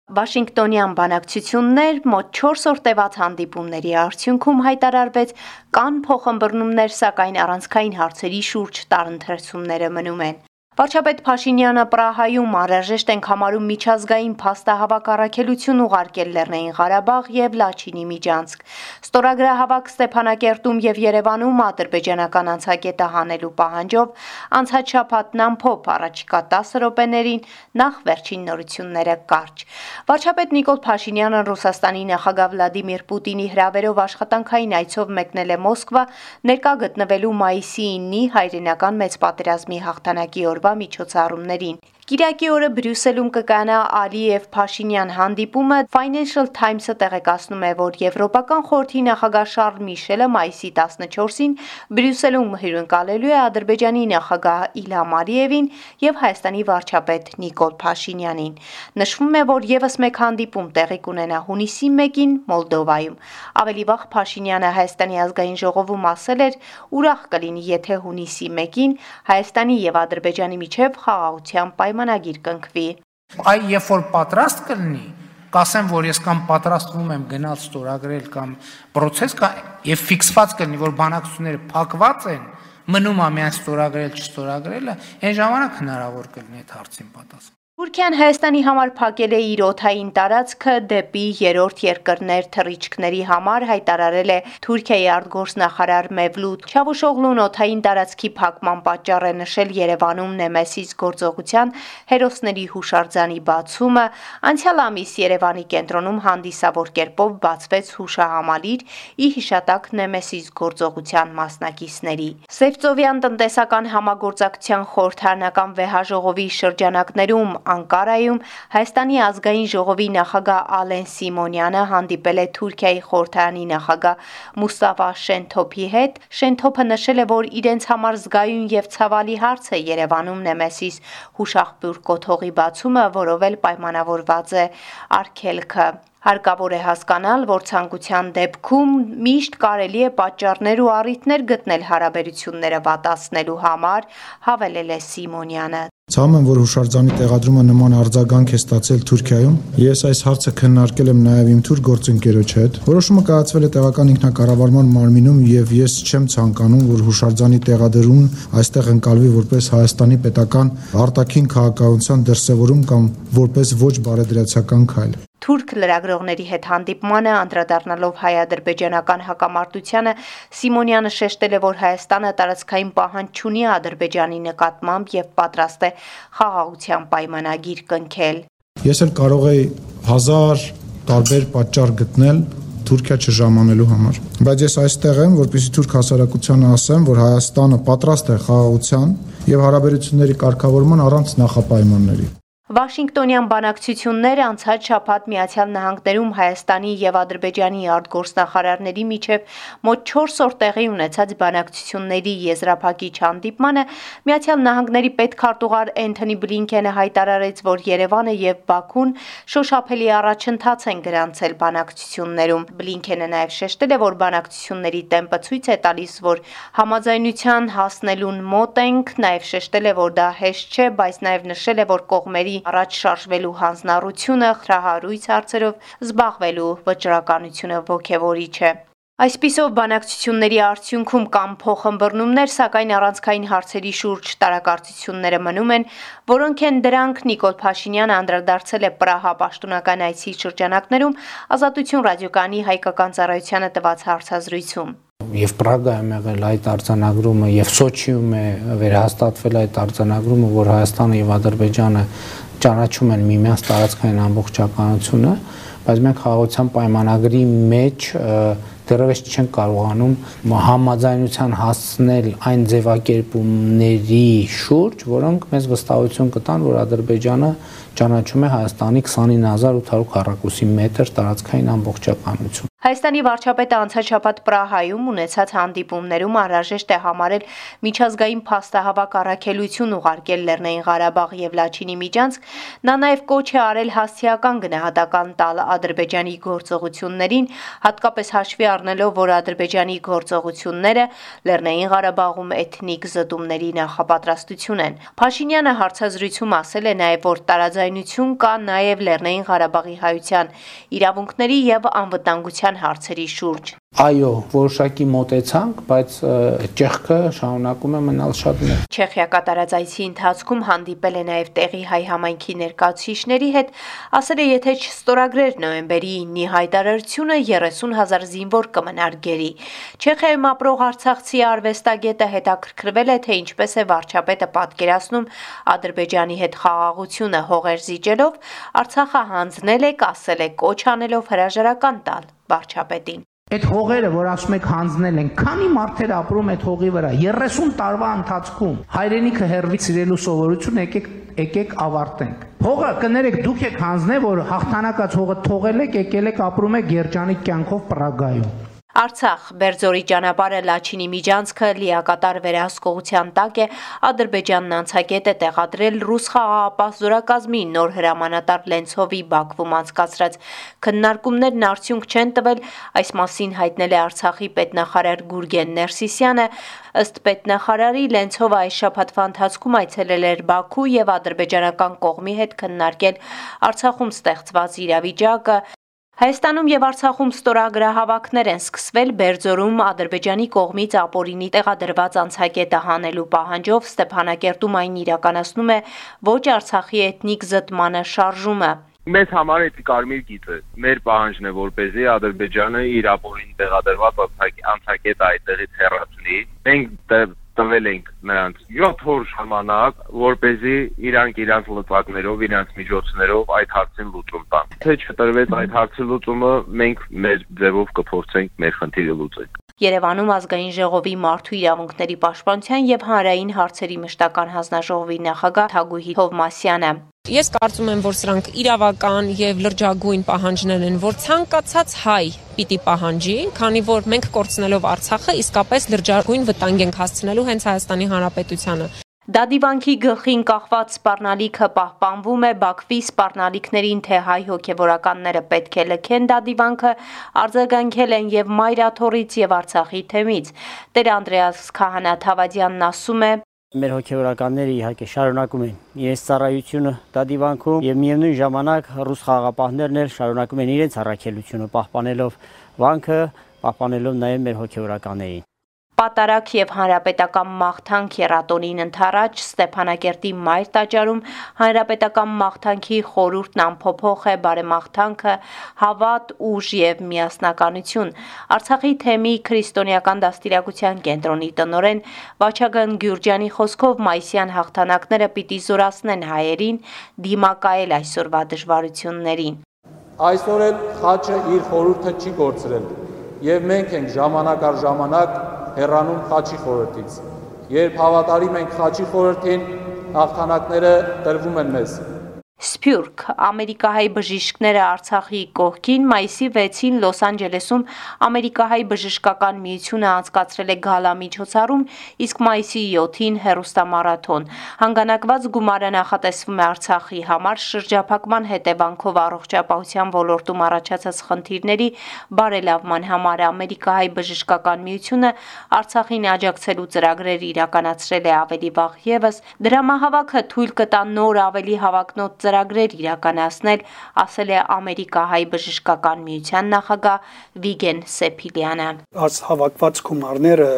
Վաշինգտոնյան բանակցություններ մոտ 4 օր տևած հանդիպումների արդյունքում հայտարարվեց կան փոխըմբռնումներ, սակայն առանցքային հարցերի շուրջ տարընթերցումները մնում են։ Վարչապետ Փաշինյանը Պրահայում անհրաժեշտ ենք համարում միջազգային փաստահավաք առաքելություն ուղարկել Լեռնային Ղարաբաղ եւ Լաչինի միջանցք։ Ստորագրահավաք Ստեփանակերտում եւ Երևանում ադրբեջանական անցակետը հանելու պահանջով անցած շաբաթն ամփոփ առաջիկա 10 րոպեներին նախ վերջին նորությունները կարճ։ Վարչապետ Նիկոլ Փաշինյանը Ռուսաստանի նախագահ Վլադիմիր Պուտինի հրավերով աշխատանքային այցով մեկնել է Մոսկվա ներկա գտնվելու մայիսի 9-ի հայրենական մեծ պատերազմի հաղթանակի օրվա միջոցառումներին։ Կիրակի օրը Բրյուսելում կկայանա Ալիև-Փաշինյան հանդիպումը Financial Times-ը տեղեկացնում է, որ Եվրոպական խորհրդի նախագահ Շարլ Միշելը մայիսի 14-ին Բրյուսելում հյուրընկալելու է Ադրբեջանի նախագահ Իլհամ Ալիևին եւ Հայաստանի վարչապետ Նիկոլ Փաշինյանին։ Նշվում է, որ եւս մեկ հանդիպում տեղի կունենա հունիսի 1-ին Մոլդովայում։ Ավելի վաղ Փաշինյանը Հայաստանի ազգային ժողովում ասել էր, ուրախ կլինի, եթե հունիսի 1-ին Հայաստանի եւ Ադրբեջանի միջև խաղաղության պայմանագիր կնքվի։ Այ երբ որ պատրաստ կլինի, կասեմ, որ ես կամ պատրաստվում եմ գնալ ստորագրել կամ process կա եւ ֆիքսված կլինի, որ բանակցությունները փակված են, մնում է միայն ստորագրել, չստորագրելը, այն ժամանակ հնարավոր կլինի այդ հարցին պատասխան։ Թուրքիան Հայաստանի համար փակել է իր օդային տարածքը դեպի երրորդ երկրներ թռիչքների համար, հայտարարել է Թուրքիայի արտգործնախարար Մևլութ Չավուշօղլուն օդային տարածքի փակման պատճառ է նշել Երևանում Նեմեսիս գործողության հերոսների հուշարձանի բացումը, անցյալ ամիս Երևանի կենտրոնում հանդիսավոր կերպով բացվեց հուշահամալիր ի հիշատակ Նեմեսիս գործողության մասնակիցների։ Սևծովյան տնտեսական համագործակցության խորհրդարանական վեհաժողովի շրջանակներում Անկարայում Հայաստանի ազգային ժողովի նախագահ Ալեն Սիմոնյանը հանդիպել է Թուրքիայի խորհրդարանի նախագահ Մուստաֆա Շենթոփի հետ։ Շենթոփը նշել է, որ իրենց համար զգայուն եւ ցավալի հարց է Երևանում Նեմեսիս հուշաղբյուր կոթողի բացումը, որով էլ պայմանավորված է արգելքը։ Հարկավոր է հասկանալ, որ ցանկության դեպքում միշտ կարելի է պատճառներ ու առիթներ գտնել հարաբերությունները վատացնելու համար, հավելել է Սիմոնյանը։ Ցավում եմ, որ հուշարձանի տեղադրումը նման արձագանք է ստացել Թուրքիայում։ Ես այս հարցը քննարկել եմ նաև իմ թուրք գործընկերոջ հետ։ Որոշումը կայացվել է տեղական ինքնակառավարման մարմինում եւ ես չեմ ցանկանում, որ հուշարձանի տեղադրումն այստեղ ընկալվի որպես Հայաստանի պետական արտաքին քաղաքականության դրսևորում կամ որպես ոչ բարեդրացական քայլ։ Թուրք լրագրողների հետ հանդիպմանը անդրադառնալով հայ-ադրբեջանական հակամարտությանը Սիմոնյանը շեշտել է, որ Հայաստանը տարածքային պահանջ չունի Ադրբեջանի նկատմամբ եւ պատրաստ է խաղաղության պայմանագիր կնքել։ Ես էլ կարող եի 1000 տարբեր պատճառ գտնել Թուրքիա չժամանելու համար, բայց ես այստեղ եմ, որպեսզի թուրք հասարակությանը ասեմ, որ Հայաստանը պատրաստ է խաղաղության եւ հարաբերությունների կարգավորման առանց նախապայմանների։ Վաշինգտոնյան բանակցությունները անցած շաբաթ Միացյալ Նահանգներում Հայաստանի եւ Ադրբեջանի արտգործնախարարների միջև մոտ 4 օր տեղի ունեցած բանակցությունների եզրափակիչ հանդիպմանը Միացյալ Նահանգների պետքարտուղար Էնթոնի Բլինքենը հայտարարեց, որ Երևանը եւ Բաքուն շոշափելի առաջընթաց են գրանցել բանակցություններում։ Բլինքենը նաեւ շեշտել է, որ բանակցությունների տեմպը ցույց է տալիս, որ համաձայնության հասնելուն մոտ ենք, նաեւ շեշտել է, որ դա հեշտ չէ, բայց նաեւ նշել է, որ կողմերի առաջ շարժվելու հանձնառությունը խրահարույց հարցերով զբաղվելու վճռականությունը ոգևորիչ է։ Այսպիսով բանակցությունների արդյունքում կան փոխըմբռնումներ, սակայն առանցքային հարցերի շուրջ տարակարծությունները մնում են, որոնք են դրանք Նիկոլ Փաշինյանը անդրադարձել է Պրահա պաշտոնական այցի շրջանակներում Ազատություն ռադիոկայանի հայկական ծառայությանը տված հարցազրույցում։ Եվ Պրագայում եղել այդ արձանագրումը եւ Սոչիում է վերահաստատվել այդ արձանագրումը, որ Հայաստանը եւ Ադրբեջանը ճանաչում են միմյանց տարածքային ամբողջականությունը, բայց մենք խաղաղության պայմանագրի մեջ դեռևս չեն կարողանում համաձայնության հասնել այն ձևակերպումների շուրջ, որոնք մեզ վստահություն կտան, որ Ադրբեջանը ճանաչում է Հայաստանի 29800 քառակուսի մետր տարածքային ամբողջականություն։ Հայաստանի վարչապետը անցած շաբաթ Պրահայում ունեցած հանդիպումներում անհրաժեշտ է համարել միջազգային փաստահավաք առաքելություն ուղարկել Լեռնային Ղարաբաղ եւ Լաչինի միջանցք, նա նաեւ կոչ է արել հասցեական գնահատական տալ Ադրբեջանի գործողություններին, հատկապես հաշվի առնելով, որ Ադրբեջանի գործողությունները Լեռնային Ղարաբաղում էթնիկ զտումների նախապատրաստություն են։ Փաշինյանը հարցազրույցում ասել է նաեւ, որ տարաձայնություն կա նաեւ Լեռնային Ղարաբաղի հայության իրավունքների եւ անվտանգության հարցերի շուրջ։ Այո, որոշակի մոտեցանք, բայց ճեղքը շարունակում է մնալ շատ մեծ։ Չեխիա կատարած այցի ընթացքում հանդիպել է նաև տեղի հայ համայնքի ներկայացուցիչների հետ, ասել է, եթե չստորագրեր նոյեմբերի 9-ի հայտարարությունը 30,000 զինվոր կմնար գերի։ Չեխիայում ապրող արցախցի արվեստագետը հետաքրքրվել է, թե ինչպես է վարչապետը պատկերացնում Ադրբեջանի հետ խաղաղությունը հողեր զիջելով, Արցախը հանձնել է, ասել է, կոչ անելով հրաժարական տալ վարչապետին։ Այդ հողերը, որ ասում եք հանձնել են, քանի մարդեր ապրում այդ հողի վրա 30 տարվա ընթացքում հայրենիքը հերվից սիրելու սովորություն եկեք ավարտենք։ Հողը կներեք դուք եք հանձնել, որ հաղթանակած հողը թողել եք, եկել եք ապրում եք երջանիկ կյանքով Պրագայում։ Արցախ Բերձորի ճանապարհը Լաչինի միջանցքը լիակատար վերահսկողության տակ է, Ադրբեջանն անցակետ է տեղադրել ռուս խաղաղապահ զորակազմի նոր հրամանատար Լենցովի Բաքվում անցկացրած քննարկումներն արդյունք չեն տվել, այս մասին հայտնել է Արցախի պետնախարար Գուրգեն Ներսիսյանը, ըստ պետնախարարի Լենցովը այս շաբաթվա ընթացքում այցելել էր Բաքու եւ ադրբեջանական կողմի հետ քննարկել Արցախում ստեղծված իրավիճակը։ Հայաստանում եւ Արցախում ստորագրահավաքներ են սկսվել Բերձորում Ադրբեջանի կողմից ապօրինի տեղադրված անցակետը հանելու պահանջով Ստեփանակերտում այն իրականացնում է ոչ Արցախի էթնիկ զտմանը շարժումը։ Մեզ համար էդ կարմիր գիծը մեր պահանջն է, որպեսզի Ադրբեջանը իր ապօրինի տեղադրված անցակետը այդտեղից հեռացնի։ Մենք տվել ենք նրանց 7 օր ժամանակ, որպեսզի իրանք իրանց լծակներով, իրանց միջոցներով այդ հարցին լուծում տան։ Թե չտրվեց այդ հարցի լուծումը, մենք մեր ձևով կփորձենք մեր խնդիրը լուծել։ Երևանում ազգային ժողովի մարդու իրավունքների պաշտպանության եւ հանրային հարցերի մշտական հանձնաժողովի նախագահ Թագուհի Թովմասյանը։ Ես կարծում եմ, որ սրանք իրավական եւ լրջագույն պահանջներ են, որ ցանկացած հայ պիտի պահանջի, քանի որ մենք կորցնելով Արցախը իսկապես լրջագույն վտանգ ենք հասցնելու հենց Հայաստանի Հանրապետությանը։ Դադիվանքի գլխին կախված սպառնալիքը պահպանվում է, Բաքվի սպառնալիքներին թե հայ հոգևորականները պետք է լքեն Դադիվանքը, արձագանքել են եւ Մայրաթորից եւ Արցախի թեմից։ Տեր Անդրեաս Քահանա Թավադյանն ասում է. Մեր հոգևորականները իհարկե շարունակում են իրենց ծառայությունը Դադիվանքում եւ միևնույն ժամանակ ռուս խաղաղապահներն էլ շարունակում են իրենց առաքելությունը պահպանելով վանքը, պահպանելով նաեւ մեր հոգևորականներին։ Պատարակ եւ հանրապետական մաղթանք երատոնին ընթառաջ Ստեփանակերտի Մայր տաճարում հանրապետական մաղթանքի խորհուրդն ամփոփող է բարեմաղթանքը, հավատ, ուժ եւ միասնականություն։ Արցախի թեմի քրիստոնեական դաստիարակության կենտրոնի տնօրեն Վաչագն Գյուրջյանի խոսքով մայիսյան հաղթանակները պիտի զորացնեն հայերին դիմակայել այսօրվա դժվարություններին։ Այսօր էլ խաչը իր խորհուրդը չի գործրել եւ մենք ենք ժամանակ առ ժամանակ հեռանում խաչի խորհրդից։ Երբ հավատարիմ ենք խաչի խորհրդին, հաղթանակները տրվում են մեզ։ Սփյուռք ամերիկահայ բժիշկները Արցախի կողքին մայիսի 6-ին Լոս Անջելեսում ամերիկահայ բժշկական միությունը անցկացրել է գալա միջոցառում, իսկ մայիսի 7-ին հեռուստամարաթոն։ Հանգանակված գումարը նախատեսվում է Արցախի համար շրջափակման հետևանքով առողջապահության ոլորտում առաջացած խնդիրների բարելավման համար ամերիկահայ բժշկական միությունը Արցախին աջակցելու ծրագրեր իրականացրել է ավելի վաղ եւս։ Դրամահավաքը թույլ կտա նոր ավելի հավակնոտ ծրագրեր իրականացնել, ասել է ամերիկահայ բժշկական միության նախագահ Վիգեն Սեփիլյանը։ Հավաքված գումարները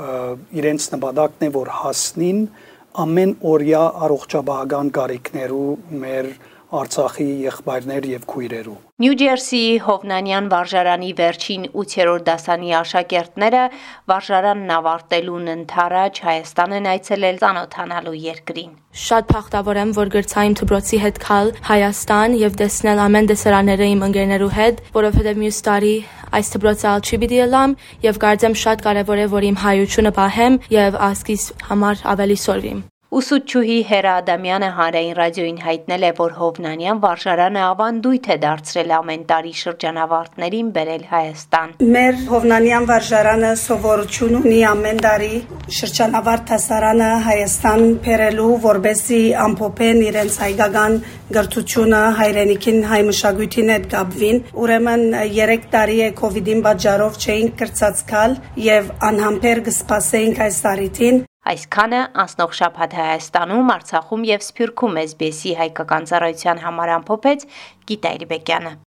իրենց նպատակն է, որ հասնին ամեն օրյա առողջապահական կարիքներու մեր Արցախի եղբայրներ եւ քույրերու։ Նյու Ջերսիի Հովնանյան վարժարանի վերջին 8-րդ դասանի աշակերտները վարժարանն ավարտելուն ընթառաջ Հայաստան են այցելել ծանոթանալու երկրին։ Շատ փախտավոր եմ, որ գրծային դպրոցի հետ գալ Հայաստան եւ տեսնել ամեն դասարանները իմ ընկերներու հետ, որովհետեւ մյուս տարի այս դպրոցը չի պիտի ելամ եւ կարծեմ շատ կարեւոր է, որ իմ հայությունը պահեմ եւ ազգիս համար ավելի սորվիմ։ Ուսուցչուհի Հերա Ադամյանը Հանրային ռադիոյին հայտնել է, որ Հովնանյան վարժարանը ավանդույթ է դարձրել ամեն տարի շրջանավարտներին բերել Հայաստան։ Մեր Հովնանյան վարժարանը սովորություն ունի ամեն տարի շրջանավարտ հասարանը Հայաստան բերելու, որպեսզի ամփոփեն իրենց հայկական գրթությունը, հայրենիքին, հայ մշակույթին հետ կապվին։ Ուրեմն 3 տարի է COVID-ի պատճառով չէինք կրծածկալ եւ անհամբեր կսպասեինք այս տարիթին։ Այսքանը անցնող շաբաթ Հայաստանում, Արցախում եւ Սփյուռքում SBS-ի հայկական ծառայության համար ամփոփեց Գիտա Իրբեկյանը։